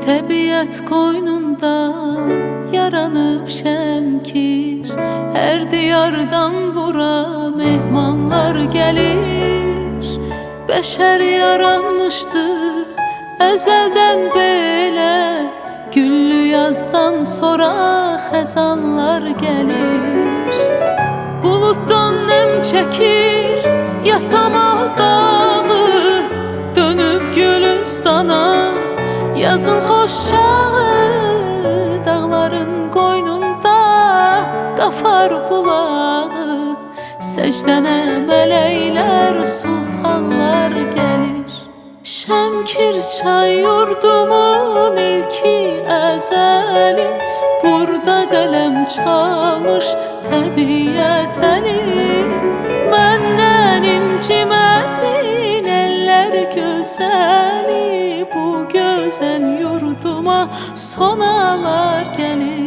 Təbiət qoynunda yaranıb Şəmkir, hər diyardan bura mehmanlar gəlir. Bəşər yaranmışdı əzəldən belə, güllü yazdan sonra xəzanlar gəlir. Buluddan nəm çəkir yasamal dağı, dönüb Gülüstana yazın xoş çağı. Dağların qoynunda qafar bulağı, səcdənə mələklər, sultanlar gəlir. Şəmkir çay yurdumun ilki əzəli, burada qələm çalmış təbiət əli. Məndən inciməsin əllər gözəli, bu gözəl yurduma sonalar gəlir.